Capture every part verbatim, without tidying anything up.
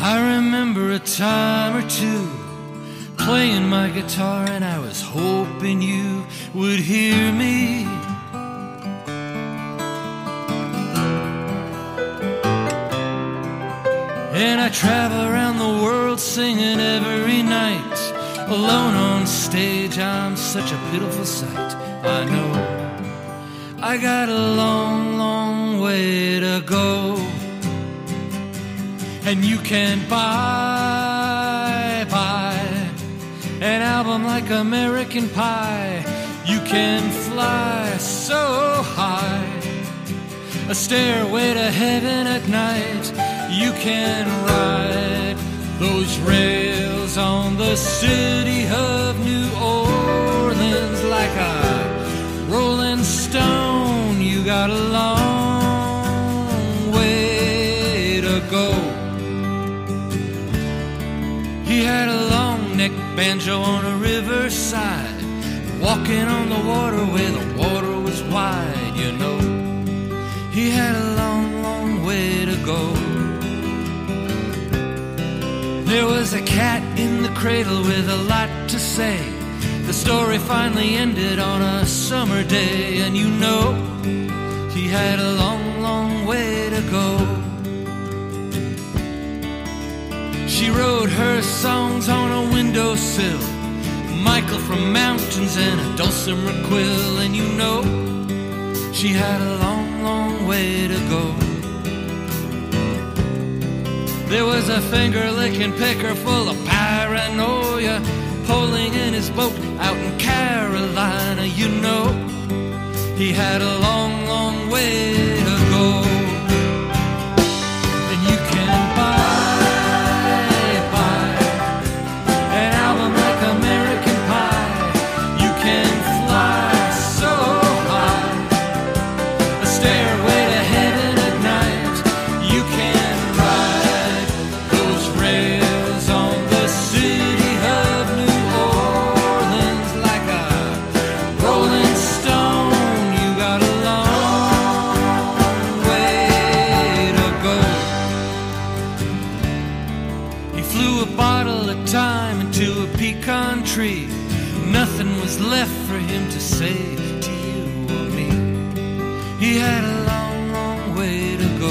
I remember a time or two playing my guitar, and I was hoping you would hear me. And I travel around the world singing every night. Alone on stage, I'm such a pitiful sight. I know I got a long, long way to go. And you can buy, buy an album like American Pie. You can fly so high, a stairway to heaven at night. You can ride those rails on the city of New Orleans like a rolling stone. You got a long way to go. He had a long neck banjo on a riverside, walking on the water where the water was wide, you know. He had a long, long way to go. There was a cat in the cradle with a lot to say. The story finally ended on a summer day, and you know he had a long, long way to go. She wrote her songs on a windowsill, Michael from Mountains and a dulcimer quill, and you know she had a long, long way to go. There was a finger-licking picker full of paranoia, poling in his boat out in Carolina. You know he had a long, long way to go. And you can buy, buy an album like American Pie. You can fly so high, a stairway to heaven at night. You can ride those rails on the city of New Orleans like a rolling stone. You got a long way to go. He flew a bottle of time into a pecan tree. Nothing was left for him to say to you or me. He had a long, long way to go.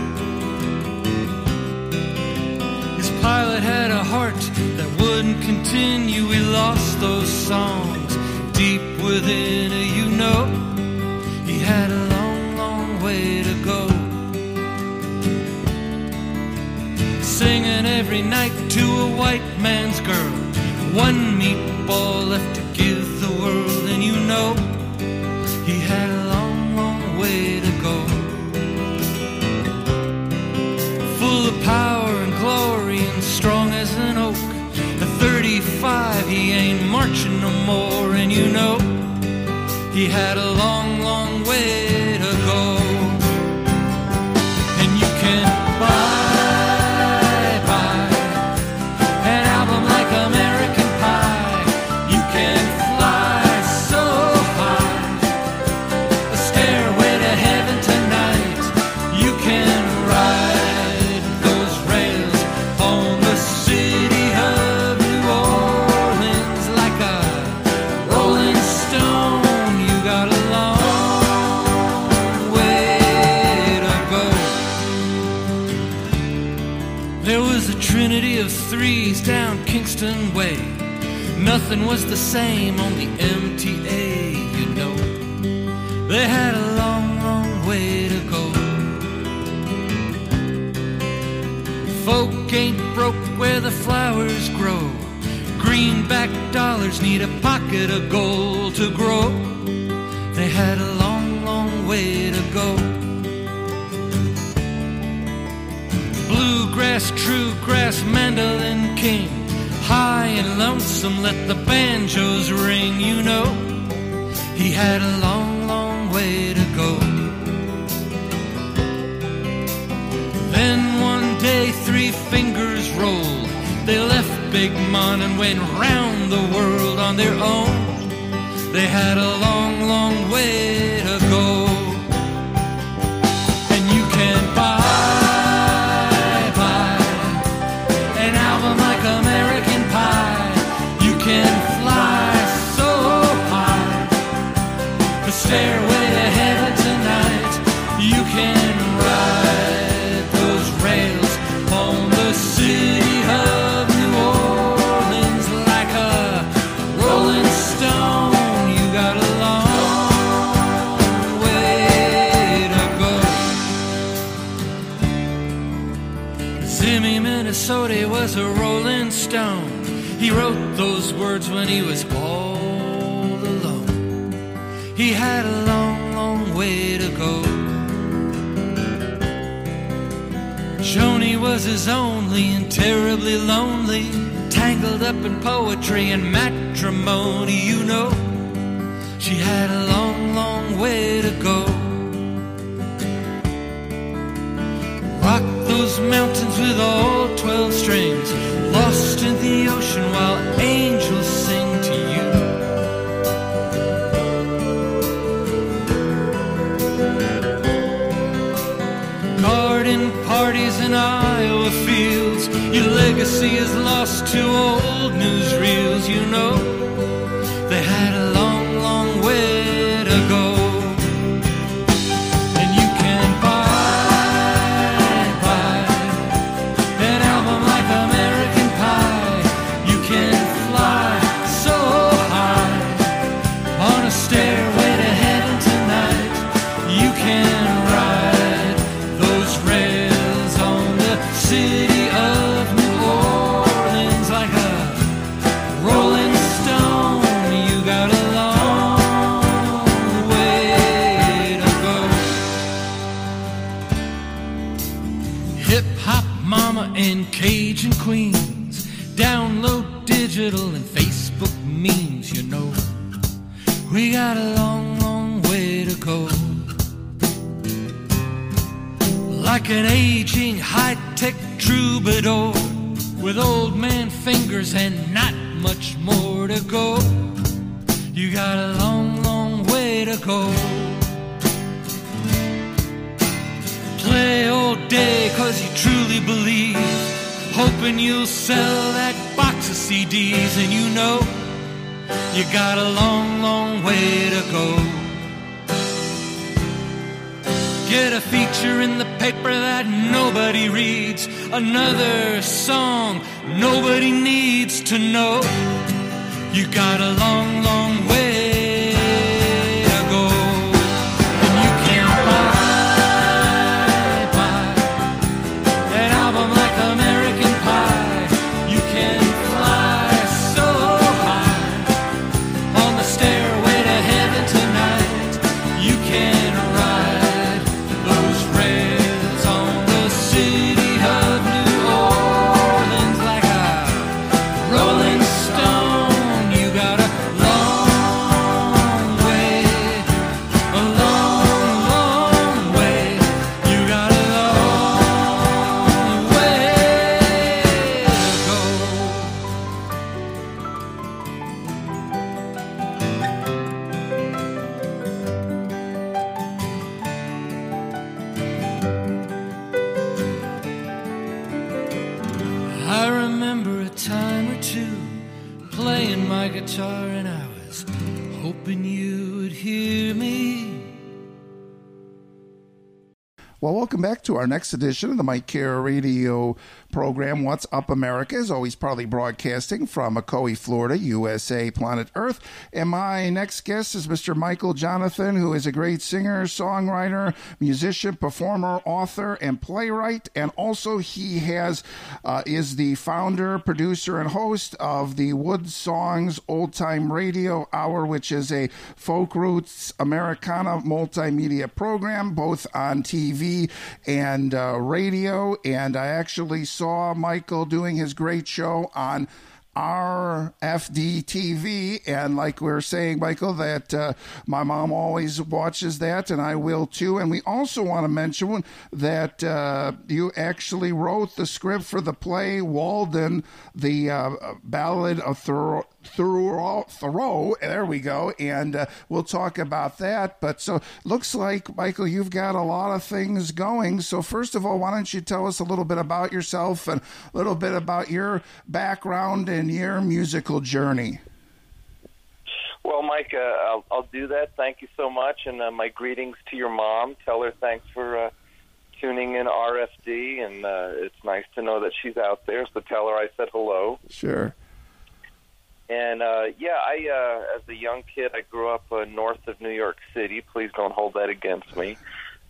His pilot had a heart that wouldn't continue. We lost those songs deep within, you know. He had a long, long way to go. Singing every night to a white man's girl, one meatball left to give the world, and you know he had a long, long way to go. Full of power and glory and strong as an oak, at thirty-five he ain't marching no more, and you know he had a long, long way to go. And you can buy American Pie. You can fly so high, a stairway to heaven tonight. You can ride those rails on the city of New Orleans like a rolling stone. You got a long way to go. There was a trinity of threes down Kingston Way. Nothing was the same on the M T A, you know. They had a long, long way to go. Folk ain't broke where the flowers grow. Greenback dollars need a pocket of gold to grow. They had a long, long way to go. Bluegrass, true grass, mandolin king, high and lonesome, let the banjos ring, you know. He had a long, long way to go. Then one day three fingers rolled. They left Big Mon and went round the world on their own. They had a long, long way to go. And you can buy Jimmy Minnesota was a rolling stone. He wrote those words when he was all alone. He had a long, long way to go. Joni was his only and terribly lonely, tangled up in poetry and matrimony, you know. She had a long, long way to go. Rock those mountains with all twelve strings, lost in the ocean while angels sing to you. Garden parties in Iowa fields, your legacy is lost to old newsreels, you know. They had a long, long way to go. And you can buy, buy an album like American Pie. You can fly so high on a stairway to heaven tonight. You can ride those rails on the city of New Orleans like a rolling stone. You got a long way to go. Hip hop mama and Cajun queens, download digital and Facebook memes, you know. We got a long, long way to go. Like an aging high-tech troubadour with old man fingers and not much more to go. You got a long, long way to go. Play all day cause you truly believe, hoping you'll sell that box of C Ds, and you know you got a long, long way to go. Get a feature in the paper that nobody reads, another song nobody needs to know. You got a long, long way to go. And you can buy, buy an album like American Pie. You can fly so high on the stairway to heaven tonight. You can ride those rails on the city of New Orleans like a rolling stone. You got a long way, a long, long way. You got a long way to go. I remember a time or two playing my guitar, and I was hoping you would hear me. Well, welcome back to our next edition of the Mike Care Radio program, What's Up America, is always proudly broadcasting from Ocoee, Florida, U S A, planet Earth. And my next guest is Mister Michael Jonathan, who is a great singer, songwriter, musician, performer, author, and playwright. And also he has uh, is the founder, producer, and host of the Wood Songs Old Time Radio Hour, which is a folk roots Americana multimedia program, both on T V and uh, radio. And I actually saw Michael doing his great show on R F D T V, and like we were saying, Michael, that uh, my mom always watches that, and I will too. And we also want to mention that uh, you actually wrote the script for the play Walden, the uh, Ballad of Thoreau. Thoreau, Thoreau, there we go, and uh, we'll talk about that. But so looks like, Michael, you've got a lot of things going. So first of all, why don't you tell us a little bit about yourself and a little bit about your background and your musical journey? Well, Mike, uh, I'll, I'll do that. Thank you so much, and uh, my greetings to your mom. Tell her thanks for uh, tuning in R F D, and uh, it's nice to know that she's out there, so tell her I said hello. Sure. And, uh, yeah, I, uh, as a young kid, I grew up uh, north of New York City. Please don't hold that against me.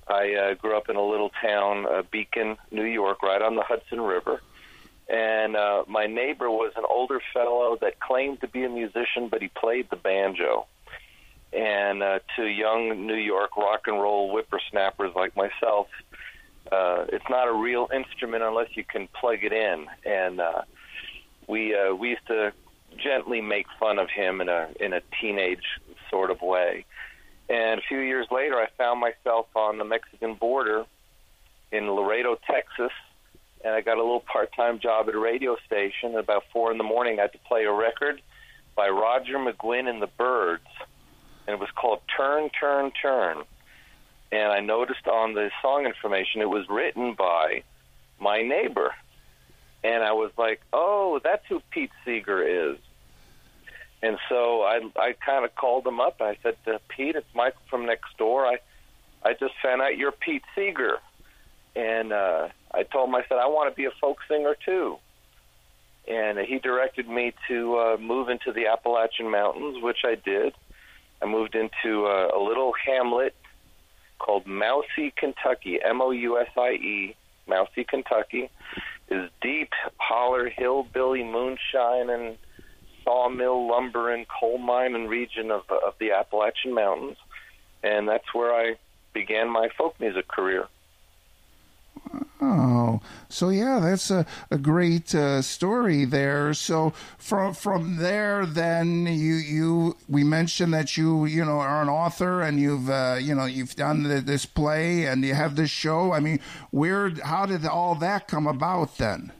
I uh, grew up in a little town, uh, Beacon, New York, right on the Hudson River. And uh, my neighbor was an older fellow that claimed to be a musician, but he played the banjo. And uh, to young New York rock and roll whippersnappers like myself, uh, it's not a real instrument unless you can plug it in. And uh, we uh, we used to gently make fun of him in a in a teenage sort of way. And a few years later, I found myself on the Mexican border in Laredo, Texas, and I got a little part-time job at a radio station. At about four in the morning, I had to play a record by Roger McGuinn and the Byrds, and it was called Turn, Turn, Turn. And I noticed on the song information it was written by my neighbor. And I was like, oh, that's who Pete Seeger is. And so I, I kind of called him up. I said, uh, Pete, it's Michael from next door. I, I just found out you're Pete Seeger. And uh, I told him, I said, I want to be a folk singer too. And he directed me to uh, move into the Appalachian Mountains, which I did. I moved into uh, a little hamlet called Mousie, Kentucky, M O U S I E, Mousie, Kentucky. Is deep, holler, hillbilly, moonshine, and sawmill, lumber, and coal mine and region of, of the Appalachian Mountains. And that's where I began my folk music career. Oh, so yeah, that's a, a great uh, story there. So from from there, then you you we mentioned that you you know are an author and you've uh, you know you've done the, this play and you have this show. I mean, where how did all that come about then?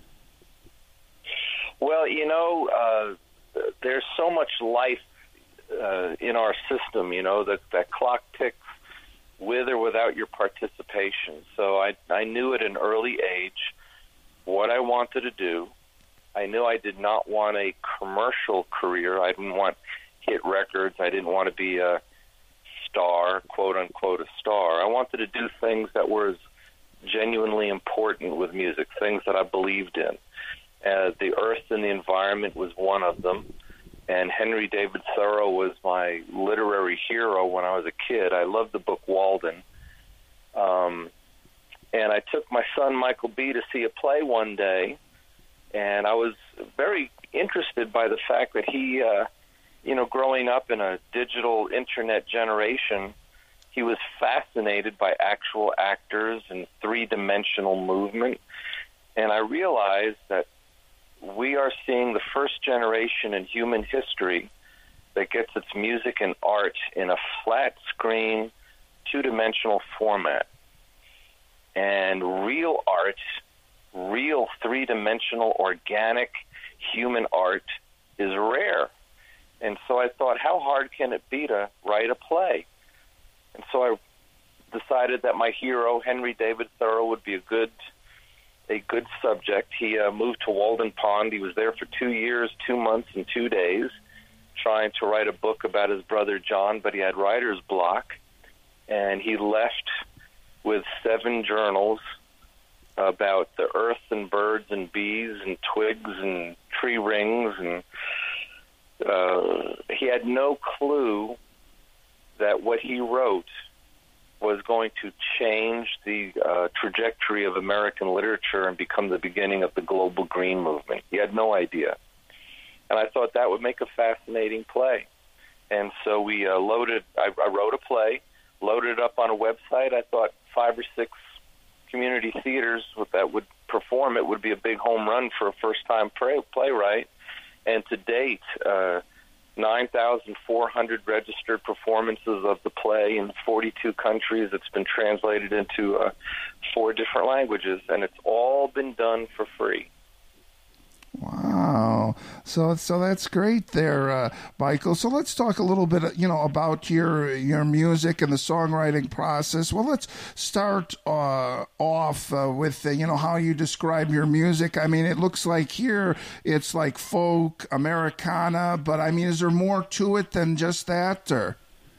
Well, you know, uh, there's so much life uh, in our system. You know that that clock ticks with or without your participation. So I, I knew at an early age what I wanted to do. I knew I did not want a commercial career. I didn't want hit records. I didn't want to be a star, quote unquote, a star. I wanted to do things that were genuinely important with music, things that I believed in. Uh, the earth and the environment was one of them. And Henry David Thoreau was my literary hero when I was a kid. I loved the book Walden. Um, and I took my son, Michael B., to see a play one day. And I was very interested by the fact that he, uh, you know, growing up in a digital internet generation, he was fascinated by actual actors and three-dimensional movement. And I realized that we are seeing the first generation in human history that gets its music and art in a flat screen, two-dimensional format. And real art, real three-dimensional, organic human art is rare. And so I thought, how hard can it be to write a play? And so I decided that my hero, Henry David Thoreau, would be a good a good subject. He uh, moved to Walden Pond. He was there for two years, two months, and two days, trying to write a book about his brother John, but he had writer's block. And he left with seven journals about the earth and birds and bees and twigs and tree rings. And uh, he had no clue that what he wrote was going to change the uh, trajectory of American literature and become the beginning of the global green movement. He had no idea. And I thought that would make a fascinating play. And so we uh, loaded, I, I wrote a play, loaded it up on a website. I thought five or six community theaters that would perform it would be a big home run for a first-time play, playwright. And to date, uh, nine thousand four hundred registered performances of the play in forty-two countries. It's been translated into uh, four different languages, and it's all been done for free. Wow. So so that's great there, uh, Michael. So let's talk a little bit, you know, about your your music and the songwriting process. Well, let's start uh, off uh, with, uh, you know, how you describe your music. I mean, it looks like here it's like folk, Americana, but I mean, is there more to it than just that? Or?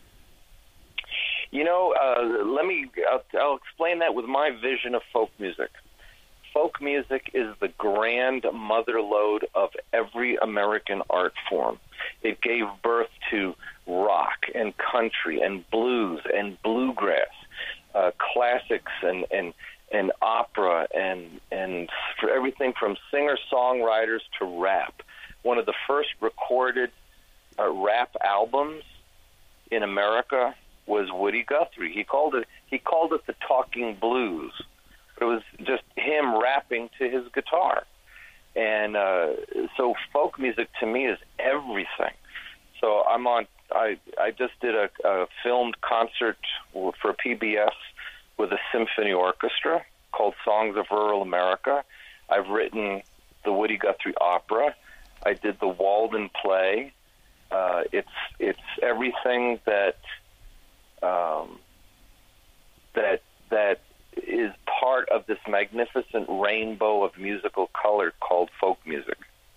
You know, uh, let me, I'll, I'll explain that with my vision of folk music. Folk music is the grand mother lode of every American art form. It gave birth to rock and country and blues and bluegrass. uh, classics and, and and opera and and for everything from singer-songwriters to rap. One of the first recorded uh, rap albums in America was Woody Guthrie. He called it he called it the Talking Blues. It was just him rapping to his guitar. And uh, so folk music to me is everything. So I'm on. I I just did a, a filmed concert for P B S with a symphony orchestra called Songs of Rural America. I've written the Woody Guthrie opera. I did the Walden play. Uh, it's it's everything that um, that that is part of this magnificent rainbow of musical color called folk music.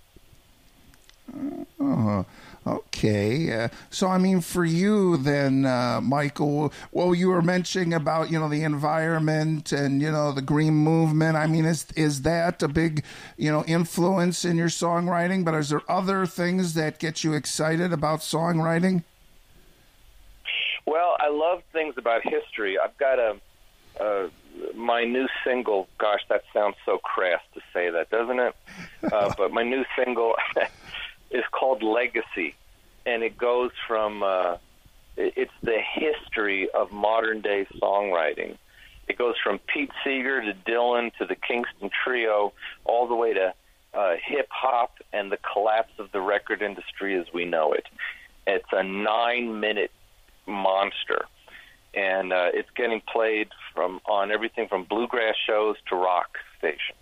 Uh, okay. Uh, so, I mean, for you then, uh, Michael, well, you were mentioning about, you know, the environment and, you know, the green movement. I mean, is is that a big, you know, influence in your songwriting? But is there other things that get you excited about songwriting? Well, I love things about history. I've got a, uh, my new single, gosh, that sounds so crass to say that, doesn't it? Uh, but my new single is called Legacy, and it goes from, uh, it's the history of modern-day songwriting. It goes from Pete Seeger to Dylan to the Kingston Trio, all the way to uh, hip-hop and the collapse of the record industry as we know it. It's a nine-minute monster, and uh, it's getting played from on everything from bluegrass shows to rock stations.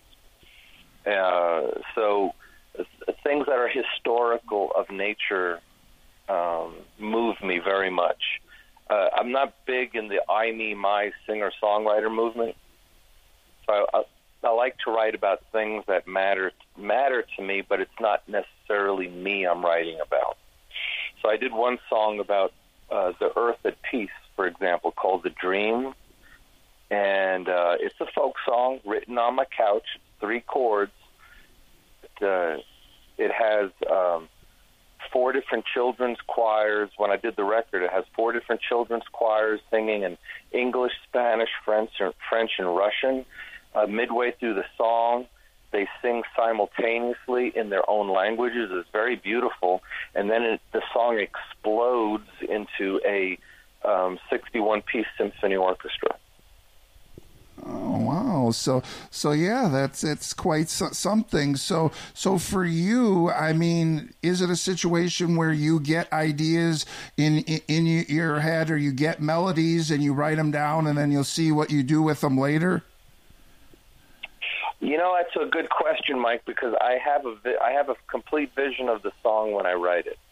Uh, so uh, things that are historical of nature um, move me very much. Uh, I'm not big in the I, me, my singer-songwriter movement. So I, I like to write about things that matter matter to me, but it's not necessarily me I'm writing about. So I did one song about uh, the earth at peace, for example, called The Dream. And uh, it's a folk song written on my couch, three chords. It, uh, it has um, four different children's choirs. When I did the record, it has four different children's choirs singing in English, Spanish, French, and, French, and Russian. Uh, midway through the song, they sing simultaneously in their own languages. It's very beautiful. And then it, the song explodes into a um, sixty-one piece symphony orchestra. Oh wow! So so yeah, that's it's quite so, something. So so for you, I mean, is it a situation where you get ideas in, in in your head, or you get melodies and you write them down, and then you'll see what you do with them later? You know, that's a good question, Mike, because I have a vi- I have a complete vision of the song when I write it.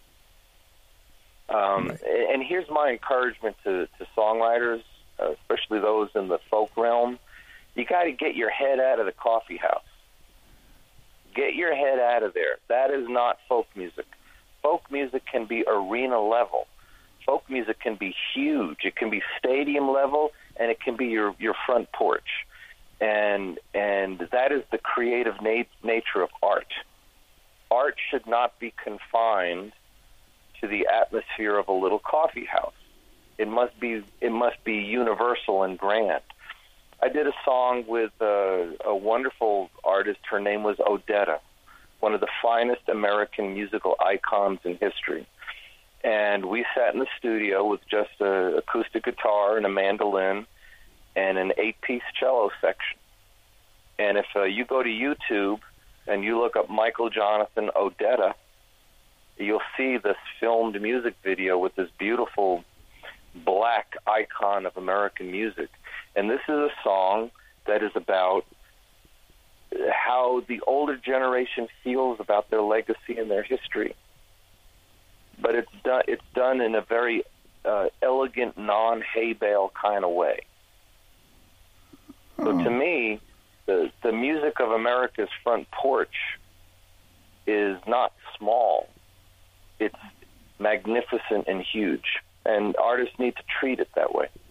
Um, right. And here's my encouragement to, to songwriters, uh, especially those in the folk realm. You got to get your head out of the coffee house. Get your head out of there. That is not folk music. Folk music can be arena level. Folk music can be huge. It can be stadium level, and it can be your, your front porch. And and that is the creative nat- nature of art. Art should not be confined to the atmosphere of a little coffee house. It must be it must be universal and grand. I did a song with uh, a wonderful artist. Her name was Odetta, one of the finest American musical icons in history. And we sat in the studio with just an acoustic guitar and a mandolin and an eight-piece cello section. And if uh, you go to YouTube and you look up Michael Jonathan Odetta, you'll see this filmed music video with this beautiful black icon of American music. And this is a song that is about how the older generation feels about their legacy and their history. But it's done, it's done in a very uh, elegant, non-hay bale kind of way. So to me, the, the music of America's front porch is not small. It's magnificent and huge, and artists need to treat it that way.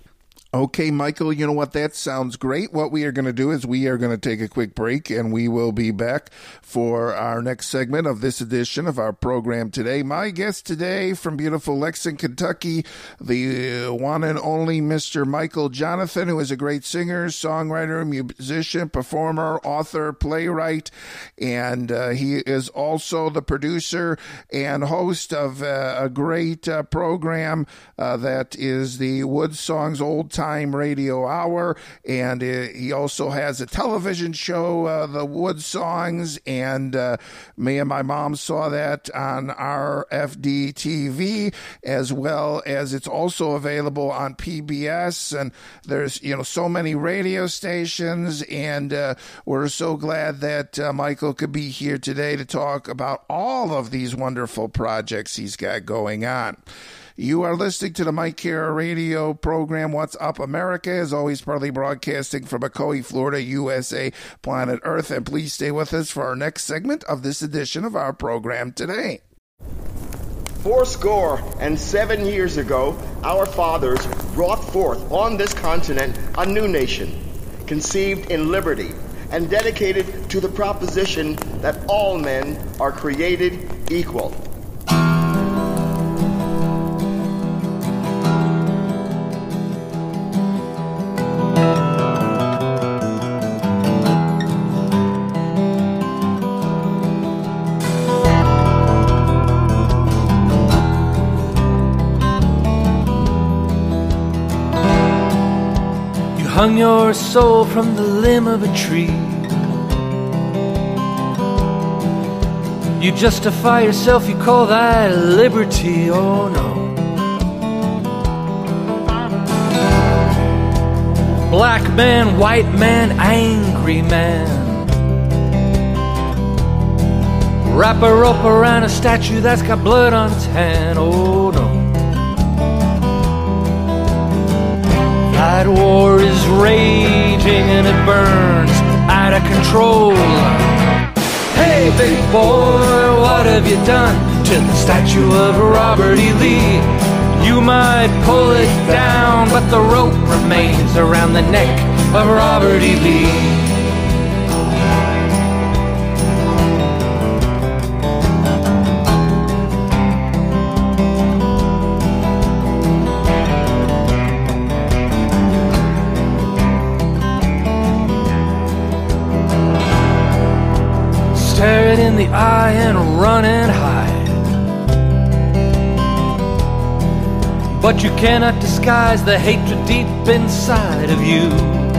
Okay, Michael, you know what? That sounds great. What we are going to do is we are going to take a quick break, and we will be back for our next segment of this edition of our program today. My guest today from beautiful Lexington, Kentucky, the one and only Mister Michael Jonathan, who is a great singer, songwriter, musician, performer, author, playwright, and uh, he is also the producer and host of uh, a great uh, program uh, that is the Wood Songs Old Time Radio Hour, and uh, he also has a television show, uh, The Wood Songs, and uh, me and my mom saw that on R F D T V, as well as it's also available on P B S, and there's, you know, so many radio stations, and uh, we're so glad that uh, Michael could be here today to talk about all of these wonderful projects he's got going on. You are listening to the Mike Kara radio program, What's Up America, as always partly broadcasting from Ocoee, Florida, U S A, planet Earth. And please stay with us for our next segment of this edition of our program today. Fourscore and seven years ago, our fathers brought forth on this continent a new nation, conceived in liberty and dedicated to the proposition that all men are created equal. Hung your soul from the limb of a tree. You justify yourself, you call that liberty. Oh no. Black man, white man, angry man. Wrap a rope around a statue that's got blood on its hand. Oh no. That war is raging and it burns out of control. Hey, big boy, what have you done to the statue of Robert E. Lee? You might pull it down, but the rope remains around the neck of Robert E. Lee. Stare it in the eye and run and hide, but you cannot disguise the hatred deep inside of you.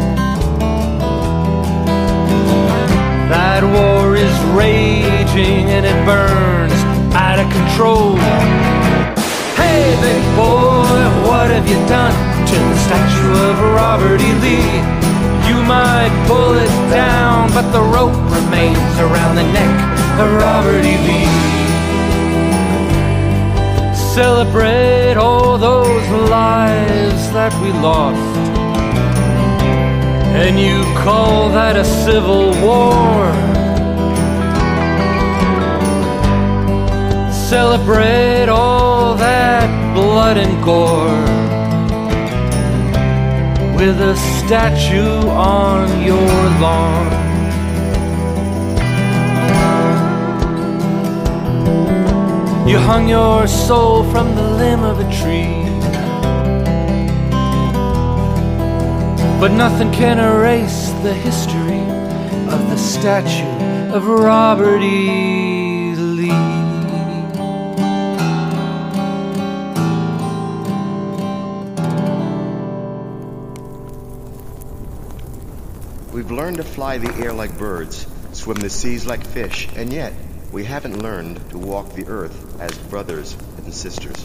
That war is raging and it burns out of control. Hey, big boy, what have you done to the statue of Robert E. Lee? You might pull it down, but the rope remains around the neck of Robert E. Lee. Celebrate all those lives that we lost, and you call that a civil war. Celebrate all that blood and gore with a statue on your lawn. You hung your soul from the limb of a tree, but nothing can erase the history of the statue of Robert E. Lee. We've learned to fly the air like birds, swim the seas like fish, and yet we haven't learned to walk the earth as brothers and sisters.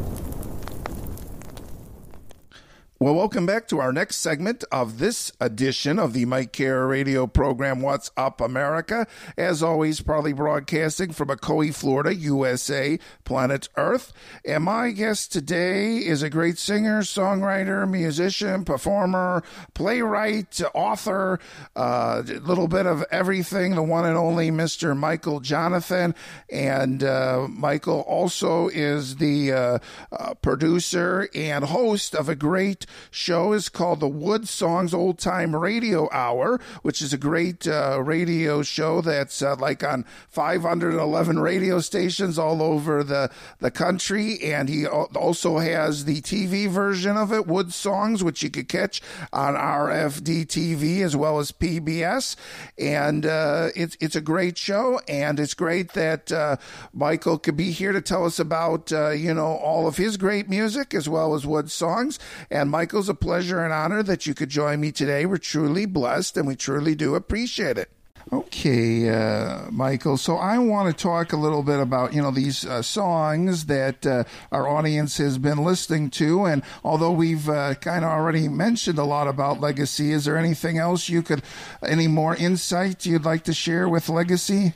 Well, welcome back to our next segment of this edition of the Mike Kara radio program, What's Up America. As always, proudly broadcasting from Ocoee, Florida, U S A, planet Earth. And my guest today is a great singer, songwriter, musician, performer, playwright, author, a uh, little bit of everything, the one and only Mister Michael Jonathan. And uh, Michael also is the uh, uh, producer and host of a great next show is called the Wood Songs Old Time Radio Hour, which is a great uh, radio show that's uh, like on five hundred eleven radio stations all over the, the country. And he also has the T V version of it, Wood Songs, which you could catch on R F D T V as well as P B S. And uh, it's, it's a great show, and it's great that uh, Michael could be here to tell us about, uh, you know, all of his great music as well as Wood Songs. And Michael's a pleasure and honor that you could join me today. We're truly blessed, and we truly do appreciate it. Okay, uh, Michael, so I want to talk a little bit about, you know, these uh, songs that uh, our audience has been listening to. And although we've uh, kind of already mentioned a lot about Legacy, is there anything else you could, any more insight you'd like to share with Legacy?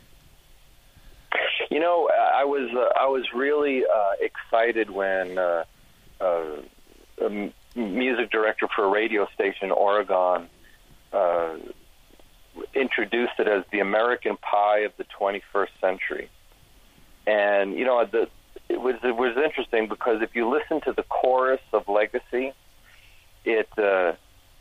You know, I was uh, I was really uh, excited when uh, uh, a music director for a radio station in Oregon uh, introduced it as the American Pie of the twenty-first century. And, you know, the, it was it was interesting because if you listen to the chorus of Legacy, it uh,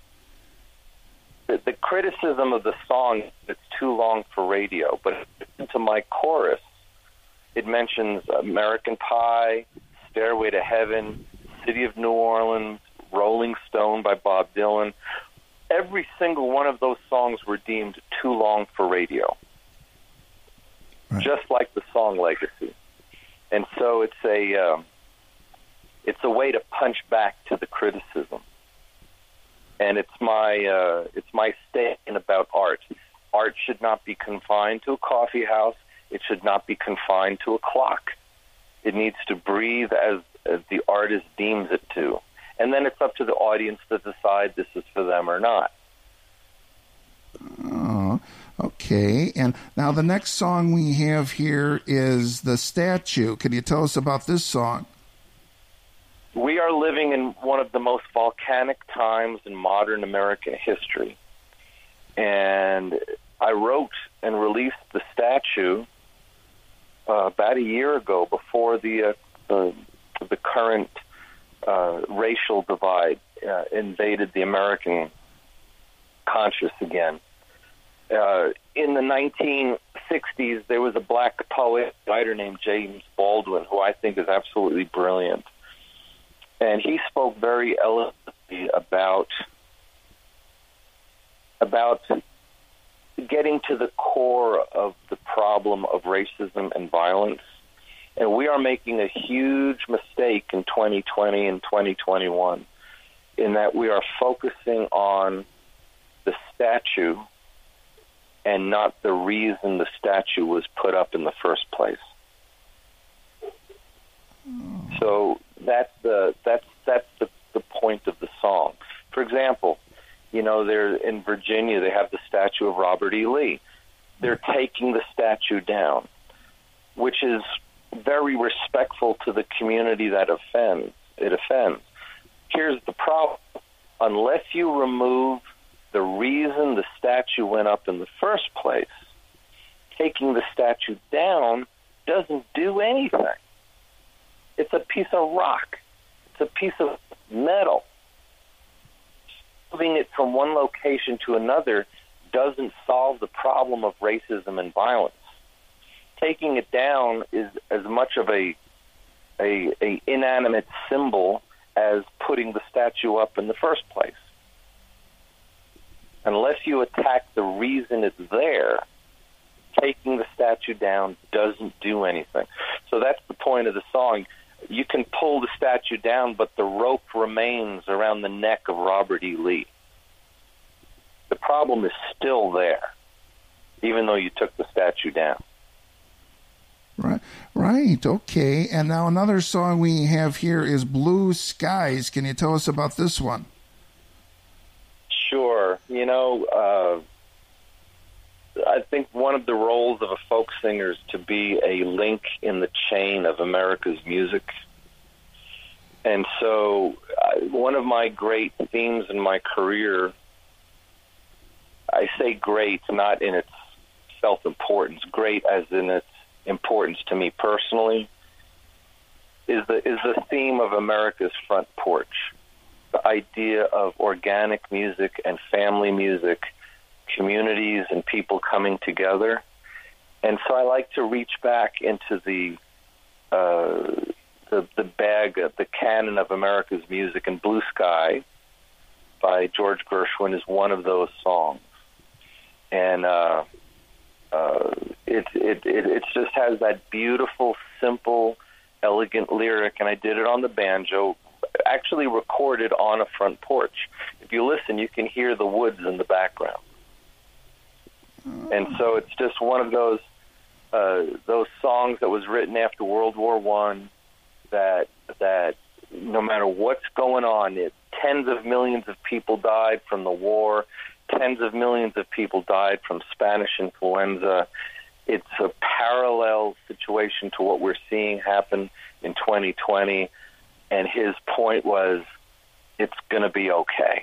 the, the criticism of the song, it's too long for radio. But to my chorus, it mentions American Pie, Stairway to Heaven, City of New Orleans, Rolling Stone by Bob Dylan. Every single one of those songs were deemed too long for radio, right, just like the song Legacy. And so it's a um, it's a way to punch back to the criticism. And it's my uh, it's my statement about art. Art should not be confined to a coffee house. It should not be confined to a clock. It needs to breathe as, as the artist deems it to. And then it's up to the audience to decide this is for them or not. Oh, okay. And now the next song we have here is The Statue. Can you tell us about this song? We are living in one of the most volcanic times in modern American history. And I wrote and released The Statue uh, about a year ago before the, uh, the, the current Uh, racial divide uh, invaded the American conscious again. Uh, in the nineteen sixties, there was a black poet, writer named James Baldwin, who I think is absolutely brilliant. And he spoke very eloquently about, about getting to the core of the problem of racism and violence. And we are making a huge mistake in twenty twenty and twenty twenty-one in that we are focusing on the statue and not the reason the statue was put up in the first place. So that's the that's that's the, the point of the song. For example, you know, they're in Virginia, they have the statue of Robert E. Lee. They're taking the statue down, which is very respectful to the community that offends. It offends. Here's the problem. Unless you remove the reason the statue went up in the first place, taking the statue down doesn't do anything. It's a piece of rock. It's a piece of metal. Moving it from one location to another doesn't solve the problem of racism and violence. Taking it down is as much of a, a a inanimate symbol as putting the statue up in the first place. Unless you attack the reason it's there, taking the statue down doesn't do anything. So that's the point of the song. You can pull the statue down, but the rope remains around the neck of Robert E. Lee. The problem is still there, even though you took the statue down. Right, right, okay. And now another song we have here is Blue Skies. Can you tell us about this one? Sure. You know, uh, I think one of the roles of a folk singer is to be a link in the chain of America's music. And so uh, one of my great themes in my career, I say great not in its self-importance, great as in its importance to me personally, is the is the theme of America's front porch. the idea of organic music and family music, communities and people coming together. And so I like to reach back into the uh, the, the bag, uh, the canon of America's music, and Blue Sky by George Gershwin is one of those songs. And uh, uh, it, it, it, it just has that beautiful, simple, elegant lyric, and I did it on the banjo, actually recorded on a front porch. If you listen, you can hear the woods in the background. And so it's just one of those uh, those songs that was written after World War One. That that no matter what's going on, it, tens of millions of people died from the war. Tens of millions of people died from Spanish influenza. It's a parallel situation to what we're seeing happen in twenty twenty. And his point was, it's going to be okay.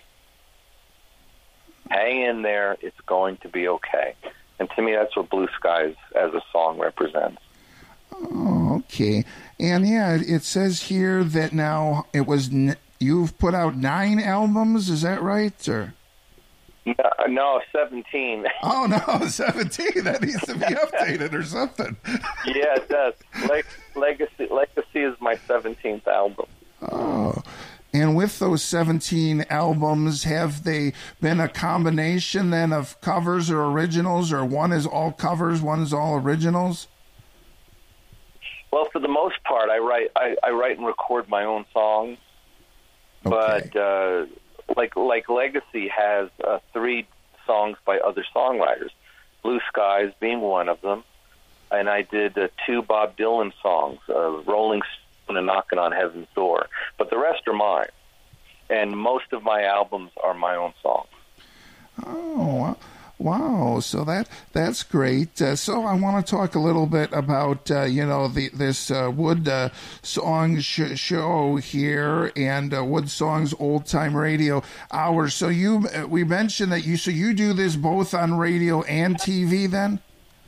Hang in there. It's going to be okay. And to me, that's what Blue Skies as a song represents. Oh, okay. And yeah, it says here that now it was n- you've put out nine albums. Is that right, or? No, no, seventeen. Oh no, seventeen. That needs to be updated or something. Yeah, it does. Leg- Legacy, Legacy is my seventeenth album. Oh. And with those seventeen albums, have they been a combination then of covers or originals, or one is all covers, one is all originals? Well, for the most part, I write I, I write and record my own songs. Okay. But uh, like like Legacy has uh, three songs by other songwriters, Blue Skies being one of them, and I did uh, two Bob Dylan songs, uh, Rolling Stone and Knocking on Heaven's Door. But the rest are mine, and most of my albums are my own songs. Oh, wow! So that that's great. Uh, so I want to talk a little bit about uh, you know the this uh, Wood uh, Song sh- show here and uh, Wood Songs Old Time Radio Hour. So you uh, we mentioned that you so you do this both on radio and T V then.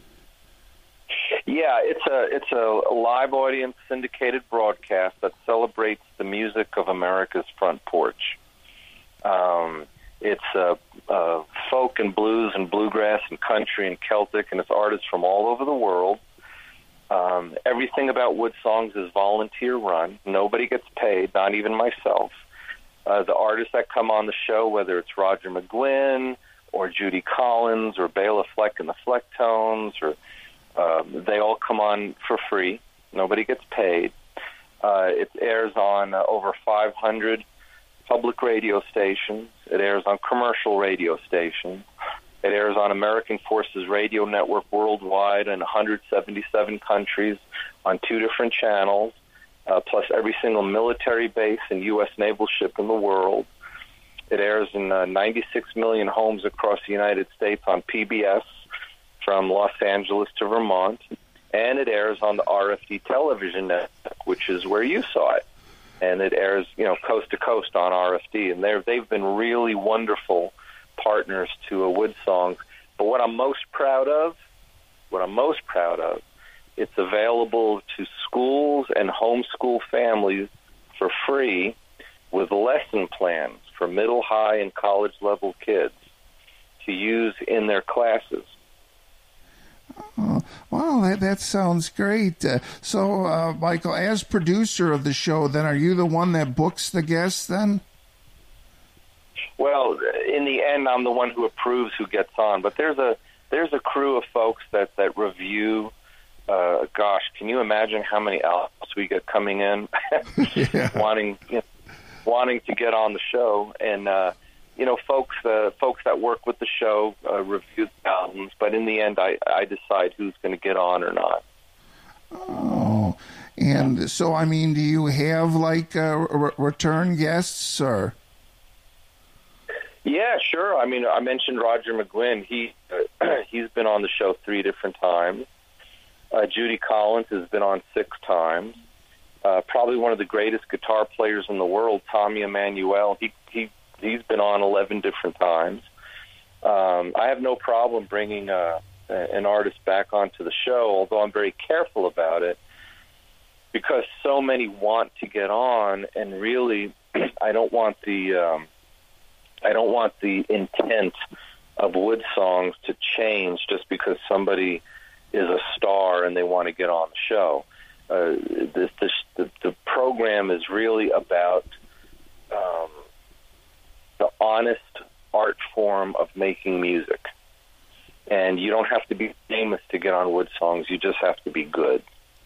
Yeah, it's a it's a live audience syndicated broadcast that celebrates the music of America's front porch. Um, it's uh, uh, folk and blues and bluegrass and country and Celtic, and it's artists from all over the world. Um, everything about Wood Songs is volunteer run. Nobody gets paid, not even myself. Uh, the artists that come on the show, whether it's Roger McGuinn or Judy Collins or Bela Fleck and the Flecktones, or Um, they all come on for free. Nobody gets paid. Uh, it airs on uh, over five hundred public radio stations. It airs on commercial radio stations. It airs on American Forces Radio Network worldwide in one hundred seventy-seven countries on two different channels, uh, plus every single military base and U S naval ship in the world. It airs in uh, ninety-six million homes across the United States on P B S, from Los Angeles to Vermont, and it airs on the R F D television network, which is where you saw it. And it airs, you know, coast to coast on R F D, and they're, they've been really wonderful partners to a Wood Songs. But what I'm most proud of, what I'm most proud of, it's available to schools and homeschool families for free with lesson plans for middle, high, and college-level kids to use in their classes. Oh, wow, that, that sounds great. Uh, so, uh, Michael, as producer of the show, then are you the one that books the guests then? Well, in the end, I'm the one who approves who gets on. But there's a there's a crew of folks that, that review. Uh, gosh, can you imagine how many albums we get coming in yeah. wanting you know, wanting to get on the show? And uh, you know, folks, uh, folks that work with the show uh, review the albums, but in the end, I, I decide who's going to get on or not. Oh, and so, I mean, do you have, like, uh, re- return guests, or? Yeah, sure. I mean, I mentioned Roger McGuinn. He, uh, he's been on the show three different times. Uh, Judy Collins has been on six times. Uh, probably one of the greatest guitar players in the world, Tommy Emmanuel. He, he, He's been on eleven different times. Um, I have no problem bringing uh, an artist back onto the show, although I'm very careful about it because so many want to get on, and really I don't want the um, I don't want the intent of Wood Songs to change just because somebody is a star and they want to get on the show. Uh, this, this, the, the program is really about um, the honest art form of making music. And you don't have to be famous to get on Wood Songs. You just have to be good.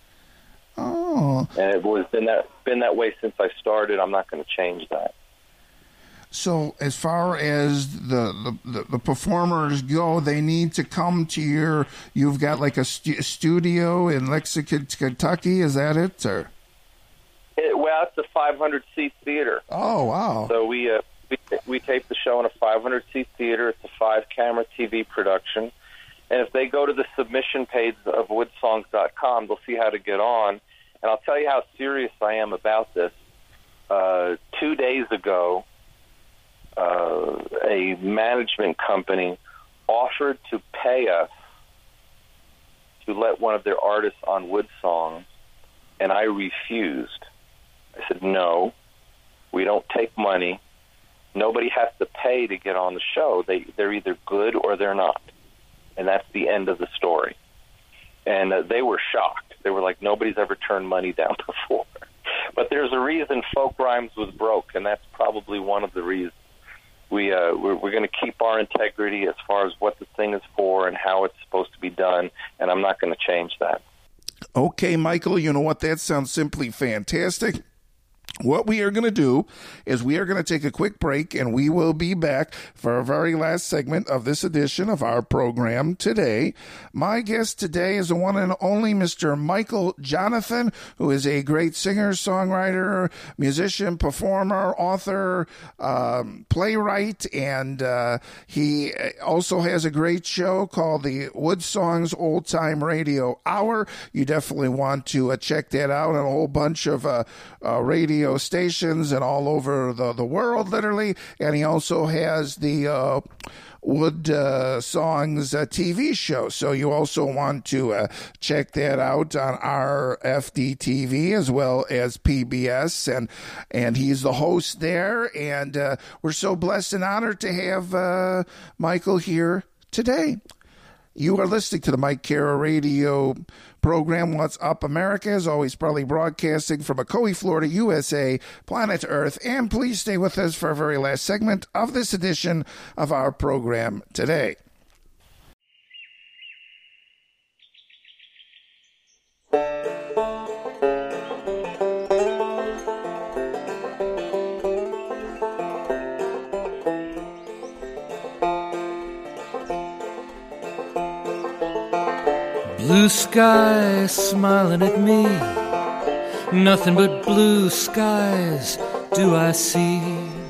Oh. And it was been that been that way since I started. I'm not going to change that. So as far as the, the, the performers go, they need to come to your, you've got like a stu- studio in Lexington, Kentucky, is that it? Or? It, well, it's a five hundred seat theater. Oh, wow. So we, uh, we, we tape the show in a five hundred seat theater. It's a five-camera T V production. And if they go to the submission page of wood songs dot com, they'll see how to get on. And I'll tell you how serious I am about this. Uh, two days ago, Uh, a management company offered to pay us to let one of their artists on Wood Songs, and I refused. I said, no, we don't take money. Nobody has to pay to get on the show. They, they're either good or they're not. And that's the end of the story. And uh, they were shocked. They were like, nobody's ever turned money down before. But there's a reason Folk Rhymes was broke, and that's probably one of the reasons. We, uh, we're, we're going to keep our integrity as far as what the thing is for and how it's supposed to be done, and I'm not going to change that. Okay, Michael, you know what? That sounds simply fantastic. What we are going to do is we are going to take a quick break, and we will be back for our very last segment of this edition of our program today. My guest today is the one and only Mister Michael Jonathan, who is a great singer, songwriter, musician, performer, author, um, playwright, and uh, he also has a great show called the Wood Songs Old Time Radio Hour. You definitely want to uh, check that out, and a whole bunch of uh, uh, radio stations and all over the, the world, literally. And he also has the uh, Wood uh, Songs uh, T V show. So you also want to uh, check that out on R F D T V as well as P B S. And, and he's the host there. And uh, we're so blessed and honored to have uh, Michael here today. You are listening to the Mike Kara Radio program, What's Up America, as always, probably broadcasting from Ocoee, Florida, U S A, planet Earth. And please stay with us for our very last segment of this edition of our program today. Blue sky smiling at me, nothing but blue skies do I see.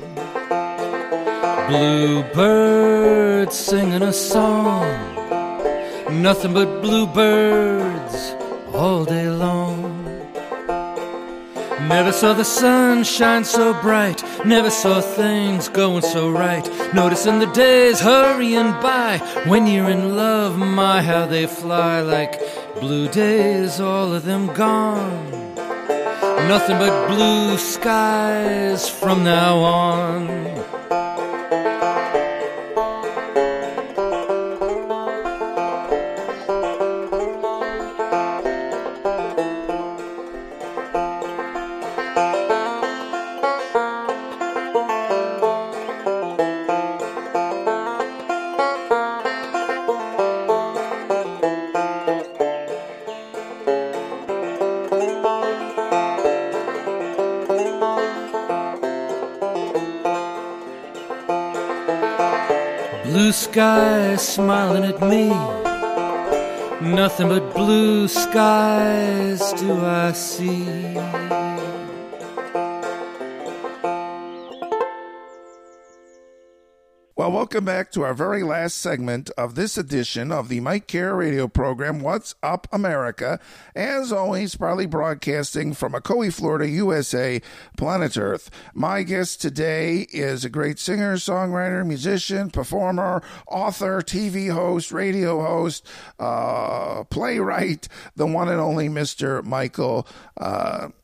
Blue birds singing a song, nothing but blue birds all day long. Never saw the sun shine so bright, never saw things going so right. Noticing the days hurrying by, when you're in love, my how they fly. Like blue days, all of them gone, nothing but blue skies from now on. Blue sky smiling at me, nothing but blue skies do I see. Well, welcome back to our very last segment of this edition of the Mike Kara Radio program, What's Up America. As always, proudly broadcasting from Ocoee, Florida, U S A, planet Earth. My guest today is a great singer, songwriter, musician, performer, author, T V host, radio host, uh, playwright, the one and only Mister Michael uh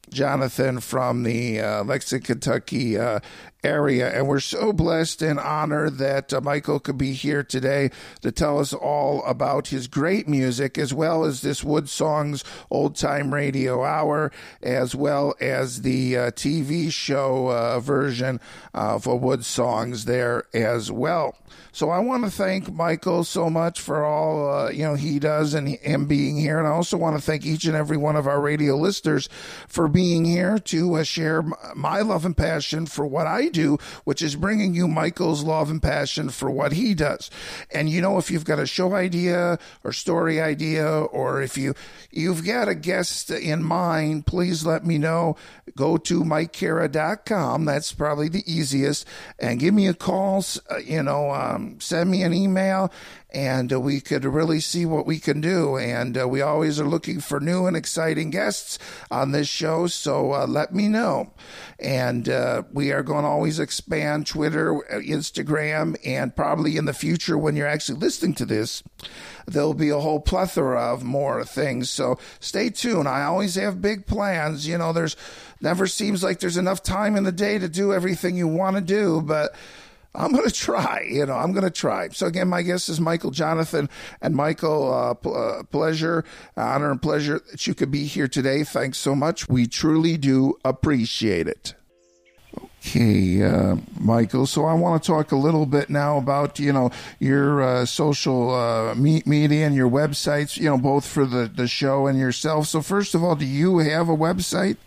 Jonathan from the uh, Lexington, Kentucky uh, area. And we're so blessed and honored that uh, Michael could be here today to tell us all about his great music, as well as this Wood Songs Old Time Radio Hour, as well as the uh, T V show uh, version uh, for Wood Songs there as well. So I want to thank Michael so much for all uh, you know he does and him being here, and I also want to thank each and every one of our radio listeners for being here to uh, share my love and passion for what I do, which is bringing you Michael's love and passion for what he does. And you know, if you've got a show idea or story idea, or if you you've got a guest in mind, please let me know. Go to mike cara dot com. That's probably the easiest, and give me a call. Uh, you know. Um, send me an email, and uh, we could really see what we can do. And uh, we always are looking for new and exciting guests on this show, so uh, let me know. And uh, we are going to always expand Twitter, Instagram, and probably in the future, when you're actually listening to this, there'll be a whole plethora of more things. So stay tuned. I always have big plans. You know, there's never seems like there's enough time in the day to do everything you want to do, but I'm going to try, you know, I'm going to try. So again, my guest is Michael Jonathan. And Michael, uh, p- uh, pleasure, honor and pleasure that you could be here today. Thanks so much. We truly do appreciate it. Okay, uh, Michael, so I want to talk a little bit now about, you know, your uh, social uh, me- media and your websites, you know, both for the, the show and yourself. So first of all, do you have a website?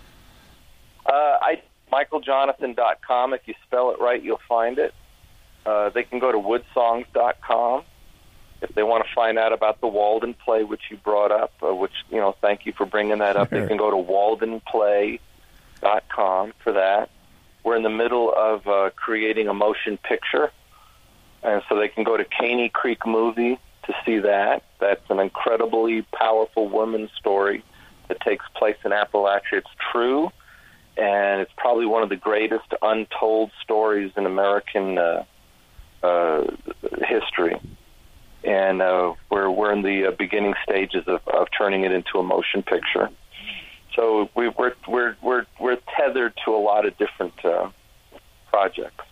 Uh, I michael jonathan dot com. If you spell it right, you'll find it. Uh, they can go to wood songs dot com if they want to find out about the Walden play, which you brought up, uh, which, you know, thank you for bringing that up. Sure. They can go to walden play dot com for that. We're in the middle of uh, creating a motion picture, and so they can go to Caney Creek Movie to see that. That's an incredibly powerful woman's story that takes place in Appalachia. It's true, and it's probably one of the greatest untold stories in American uh, uh, history. And uh, we're we're in the uh, beginning stages of, of turning it into a motion picture. So we, we're we're we're we're tethered to a lot of different uh, projects.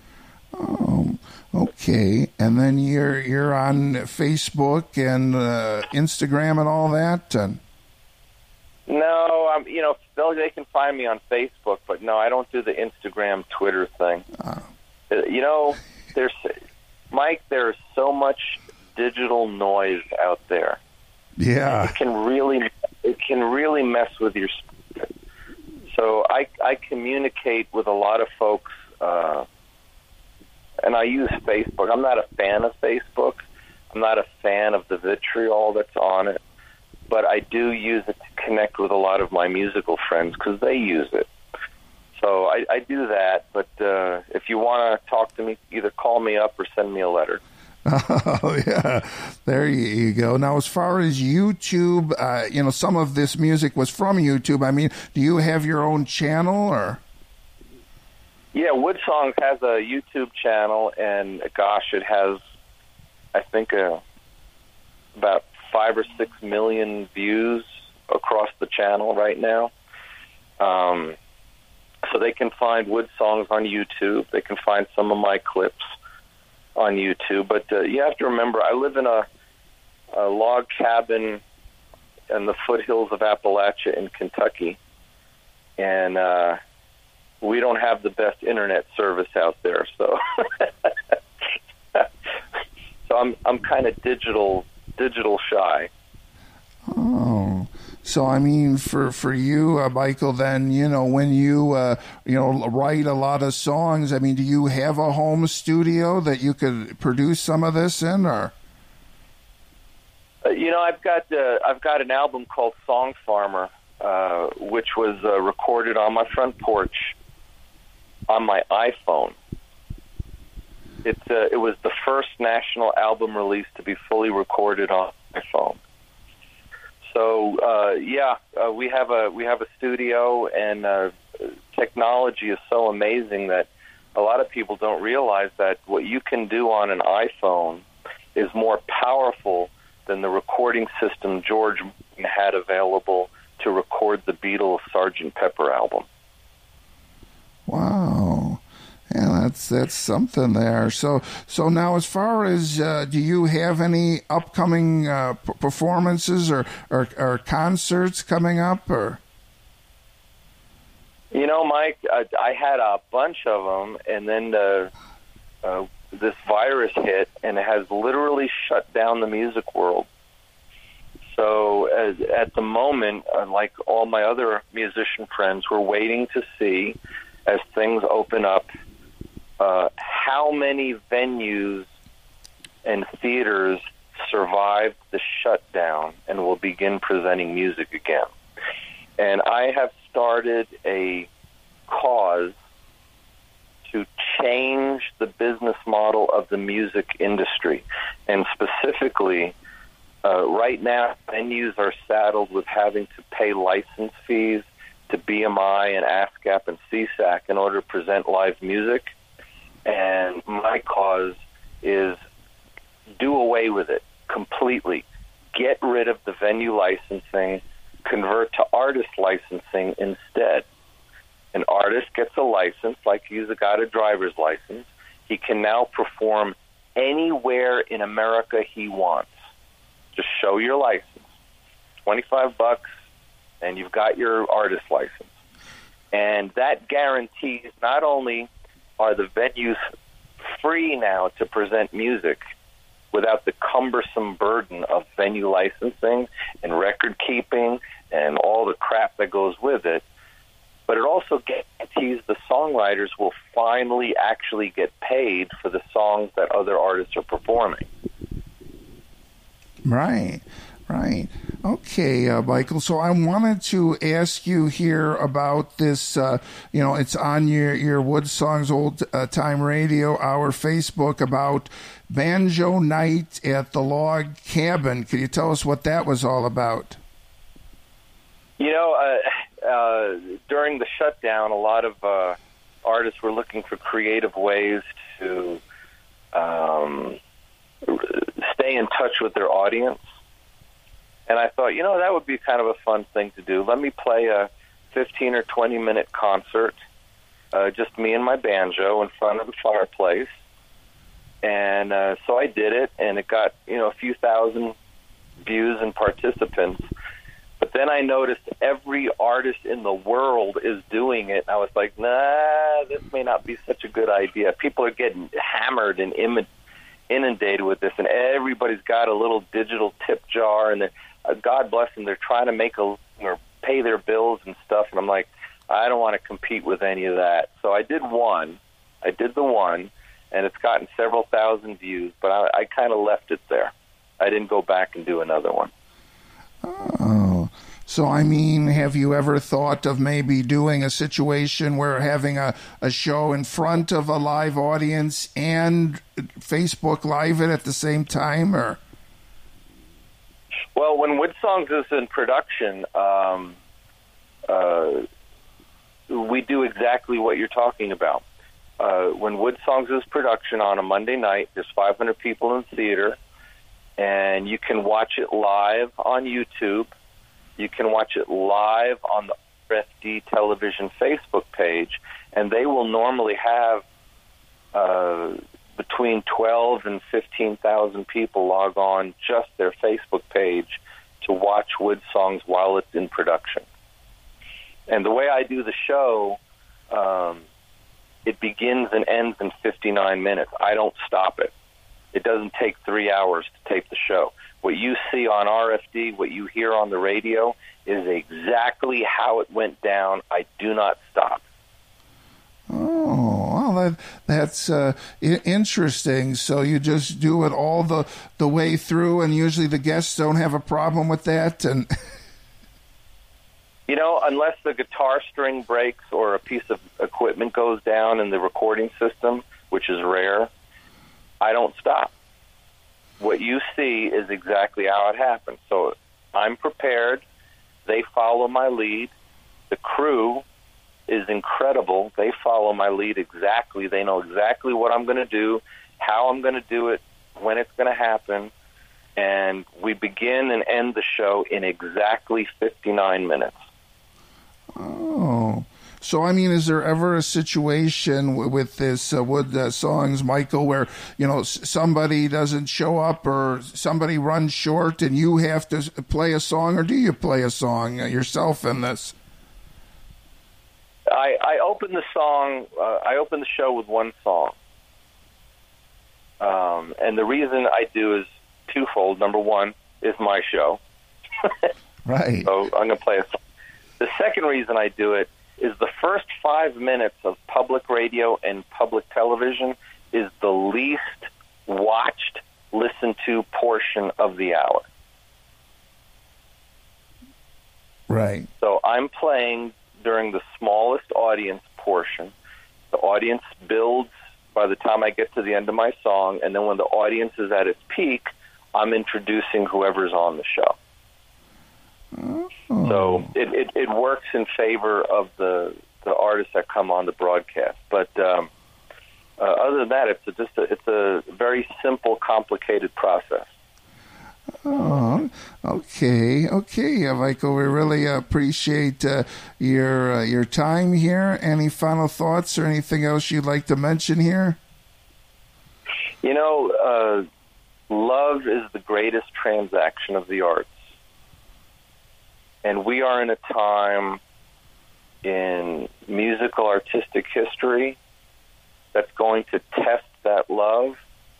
Oh, okay. And then you're you're on Facebook and uh, Instagram and all that. And no, I'm you know they can find me on Facebook, but no, I don't do the Instagram, Twitter thing. Oh. You know, there's Mike. There's so much digital noise out there. Yeah, it can really it can really mess with your spirit. So I I communicate with a lot of folks, uh, and I use Facebook. I'm not a fan of Facebook. I'm not a fan of the vitriol that's on it, but I do use it to connect with a lot of my musical friends because they use it. So I, I do that. But uh, if you want to talk to me, either call me up or send me a letter. Oh, yeah. There you go. Now, as far as YouTube, uh, you know, some of this music was from YouTube. I mean, do you have your own channel or? Yeah, Wood Songs has a YouTube channel, and gosh, it has, I think, uh, about five or six million views across the channel right now. Um, so they can find Wood Songs on YouTube. They can find some of my clips on YouTube, but uh, you have to remember, I live in a, a log cabin in the foothills of Appalachia in Kentucky, and uh, we don't have the best internet service out there. So, so I'm I'm kind of digital digital shy. Oh. So, I mean, for, for you, uh, Michael, then, you know, when you, uh, you know, write a lot of songs, I mean, do you have a home studio that you could produce some of this in, or? Uh, you know, I've got uh, I've got an album called Song Farmer, uh, which was uh, recorded on my front porch on my iPhone. It, uh, it was the first national album release to be fully recorded on iPhone. So uh, yeah, uh, we have a we have a studio, and uh, technology is so amazing that a lot of people don't realize that what you can do on an iPhone is more powerful than the recording system George Martin had available to record the Beatles' Sergeant Pepper album. Wow. Yeah, that's that's something there. So so now, as far as uh, do you have any upcoming uh, p- performances or, or or concerts coming up? Or You know, Mike, I, I had a bunch of them, and then the, uh, this virus hit, and it has literally shut down the music world. So as, at the moment, uh, like all my other musician friends, we're waiting to see, as things open up, uh, how many venues and theaters survived the shutdown and will begin presenting music again. And I have started a cause to change the business model of the music industry. And specifically, uh, right now, venues are saddled with having to pay license fees to B M I and ASCAP and C S A C in order to present live music. And my cause is do away with it completely. Get rid of the venue licensing, convert to artist licensing instead. An artist gets a license, like he's got a driver's license. He can now perform anywhere in America he wants. Just show your license. twenty-five bucks, and you've got your artist license. And that guarantees not only are the venues free now to present music without the cumbersome burden of venue licensing and record keeping and all the crap that goes with it, but it also guarantees the songwriters will finally actually get paid for the songs that other artists are performing. Right, right. Okay, uh, Michael, so I wanted to ask you here about this, uh, you know, it's on your, your Wood Songs Old uh, Time Radio Hour Facebook about Banjo Night at the Log Cabin. Could you tell us what that was all about? You know, uh, uh, during the shutdown, a lot of uh, artists were looking for creative ways to um, stay in touch with their audience. And I thought, you know, that would be kind of a fun thing to do. Let me play a fifteen or twenty minute concert, uh, just me and my banjo in front of the fireplace. And uh, so I did it, and it got, you know, a few thousand views and participants. But then I noticed every artist in the world is doing it. And I was like, nah, this may not be such a good idea. People are getting hammered and inundated with this, and everybody's got a little digital tip jar, and uh, God bless them, they're trying to make a or pay their bills and stuff. And I'm like, I don't want to compete with any of that. So I did one. I did the one, and it's gotten several thousand views, but I, I kind of left it there. I didn't go back and do another one. Oh, so I mean, have you ever thought of maybe doing a situation where having a, a show in front of a live audience and Facebook Live it at the same time, or? Well, when Wood Songs is in production, um, uh, we do exactly what you're talking about. Uh, when Wood Songs is production on a Monday night, there's five hundred people in the theater, and you can watch it live on YouTube. You can watch it live on the R F D Television Facebook page, and they will normally have uh, between twelve and fifteen thousand people log on just their Facebook page to watch Wood Songs while it's in production. And the way I do the show, um, it begins and ends in fifty-nine minutes. I don't stop it. It doesn't take three hours to tape the show. What you see on R F D, what you hear on the radio, is exactly how it went down. I do not stop. Oh, well, that, that's uh, I- interesting. So you just do it all the, the way through, and usually the guests don't have a problem with that? And You know, unless the guitar string breaks or a piece of equipment goes down in the recording system, which is rare, I don't stop. What you see is exactly how it happened. So I'm prepared. They follow my lead. The crew is incredible. They follow my lead exactly. They know exactly what I'm going to do, how I'm going to do it, when it's going to happen. and we begin and end the show in exactly fifty-nine minutes. Oh. So, I mean, is there ever a situation w- with this uh, Wood uh, Songs, Michael, where, you know, s- somebody doesn't show up or somebody runs short and you have to s- play a song, or do you play a song uh, yourself in this? I, I open the song, uh, I open the show with one song. Um, and the reason I do is twofold. Number one is my show. Right. So I'm going to play a song. The second reason I do it is the first five minutes of public radio and public television is the least watched, listened to portion of the hour. Right. So I'm playing during the smallest audience portion. The audience builds by the time I get to the end of my song, and then when the audience is at its peak, I'm introducing whoever's on the show. Oh. So it, it, it works in favor of the the artists that come on the broadcast. But um, uh, other than that, it's a, just a, it's a very simple, complicated process. Oh, okay, okay, uh, Michael. We really appreciate uh, your uh, your time here. Any final thoughts or anything else you'd like to mention here? You know, uh, love is the greatest transaction of the arts. And we are in a time in musical artistic history that's going to test that love.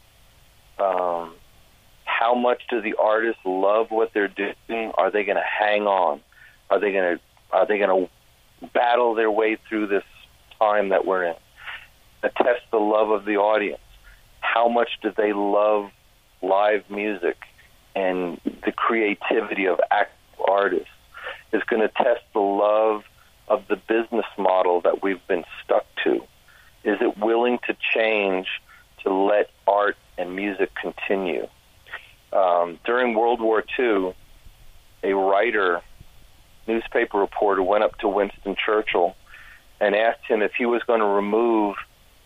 Um, how much do the artists love what they're doing? Are they going to hang on? Are they going to are they going to battle their way through this time that we're in? To test the love of the audience. How much do they love live music and the creativity of active artists? Is going to test the love of the business model that we've been stuck to. Is it willing to change to let art and music continue? Um, during World War Two, a writer, newspaper reporter, went up to Winston Churchill and asked him if he was going to remove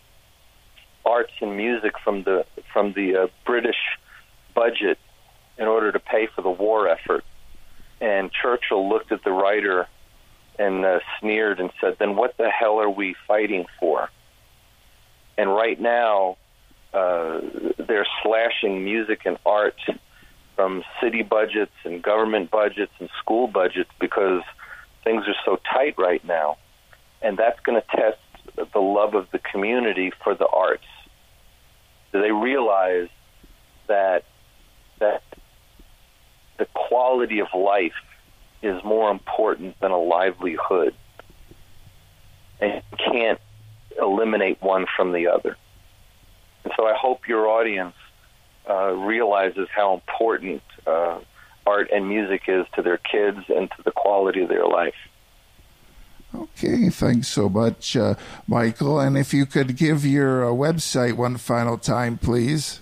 arts and music from the from the uh, British budget in order to pay for the war effort. And Churchill looked at the writer and uh, sneered and said, then what the hell are we fighting for? And right now, uh, they're slashing music and art from city budgets and government budgets and school budgets because things are so tight right now. And that's going to test the love of the community for the arts. Do they realize that that the quality of life is more important than a livelihood? And you can't eliminate one from the other. And so I hope your audience uh, realizes how important uh, art and music is to their kids and to the quality of their life. Okay, thanks so much, uh, Michael. And if you could give your uh, website one final time, please.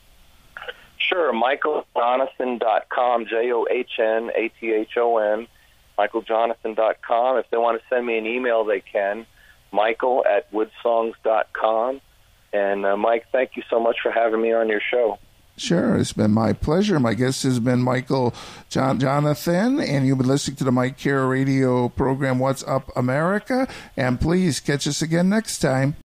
Sure, michael jonathan dot com, J O H N A T H O N, michael jonathan dot com. If they want to send me an email, they can, michael at woodsongs dot com. And, uh, Mike, thank you so much for having me on your show. Sure, it's been my pleasure. My guest has been Michael John- Jonathan, and you've been listening to the Mike Care Radio program, What's Up America. And please catch us again next time.